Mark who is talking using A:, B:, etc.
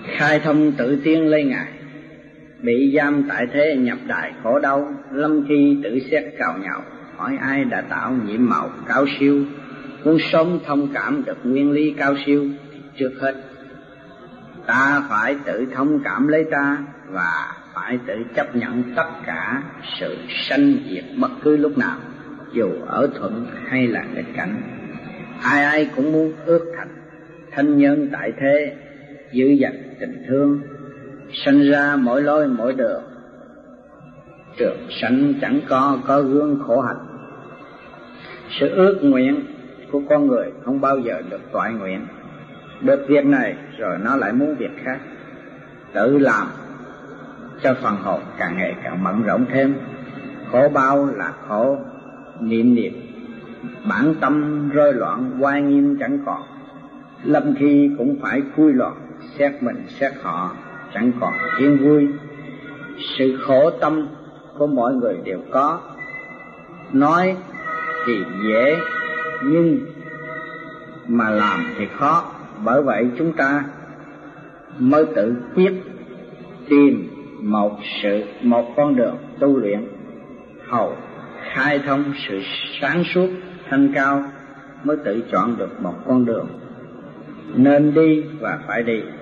A: khai thông tự tiên lấy ngài, bị giam tại thế nhập đài khổ đau, lâm khi tự xét cào nhạo, hỏi ai đã tạo nhiệm màu cao siêu, muốn sống thông cảm được nguyên lý cao siêu thì trước hết ta phải tự thông cảm lấy ta và phải tự chấp nhận tất cả sự sanh diệt bất cứ lúc nào, dù ở thuận hay là nghịch cảnh. Ai ai cũng muốn ước thành thân nhân tại thế, giữ gìn tình thương, sanh ra mỗi lối mỗi đường, trường sanh chẳng có gương khổ hạnh. Sự ước nguyện của con người không bao giờ được toại nguyện. Được việc này rồi nó lại muốn việc khác, tự làm cho phần hồn càng ngày càng mẫn rộng thêm. Khổ bao là khổ niệm niệm, bản tâm rối loạn oai nghiêm chẳng còn, lâm khi cũng phải khui loạn, xét mình xét họ chẳng còn yên vui. Sự khổ tâm của mọi người đều có, nói thì dễ nhưng mà làm thì khó. Bởi vậy chúng ta mới tự quyết tìm một con đường tu luyện, hầu khai thông sự sáng suốt thanh cao, mới tự chọn được một con đường nên đi và phải đi.